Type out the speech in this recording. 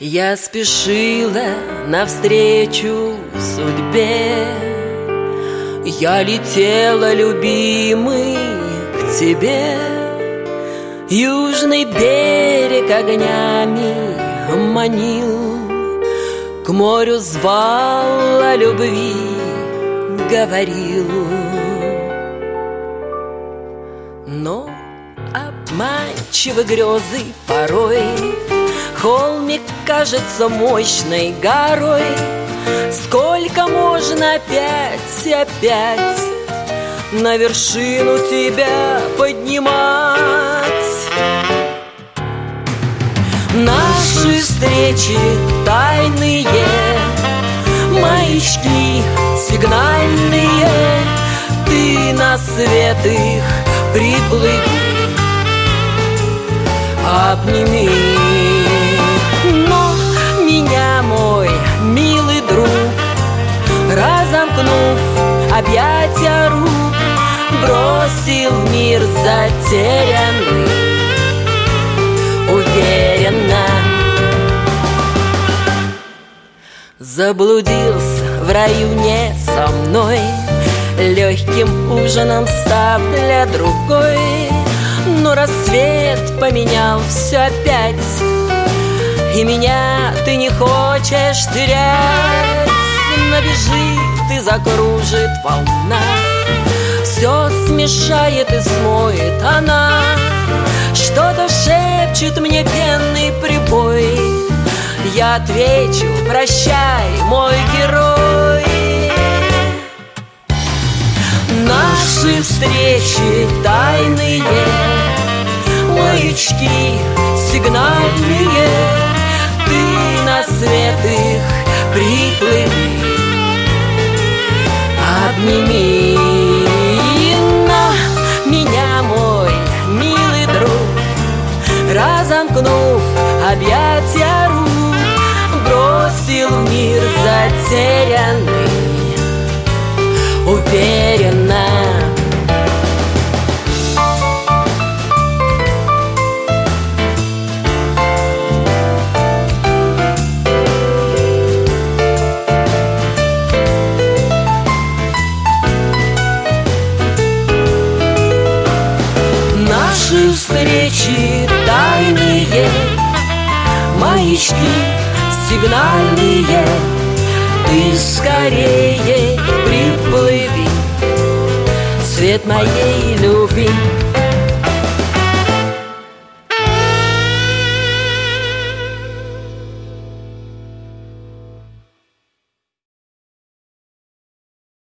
Я спешила навстречу судьбе, я летела, любимый, к тебе. Южный берег огнями манил, к морю звал, о любви говорил. Но обманчивы грезы порой, холмик кажется мощной горой. Сколько можно опять и опять на вершину тебя поднимать? Наши встречи тайные, маячки сигнальные, ты на свет их приплыви, обними. Но меня, мой милый друг, разомкнув объятия рук, бросил мир затерянный уверенно. Заблудился в раю не со мной, легким ужином став для другой. Но рассвет поменял все опять, и меня ты не хочешь терять. Набежит и закружит волна, все смешает и смоет она. Что-то шепчет мне пенный прибой, я отвечу: прощай, мой герой. Наши встречи тайные, маячки сигнальные, ты на свет их приплыви, обними. На меня, мой милый друг, разомкнув объятия рук, бросил в мир затерянный уверенно. Наши встречи тайные, маячки сигнальные, ты скорее приплыви, свет моей любви.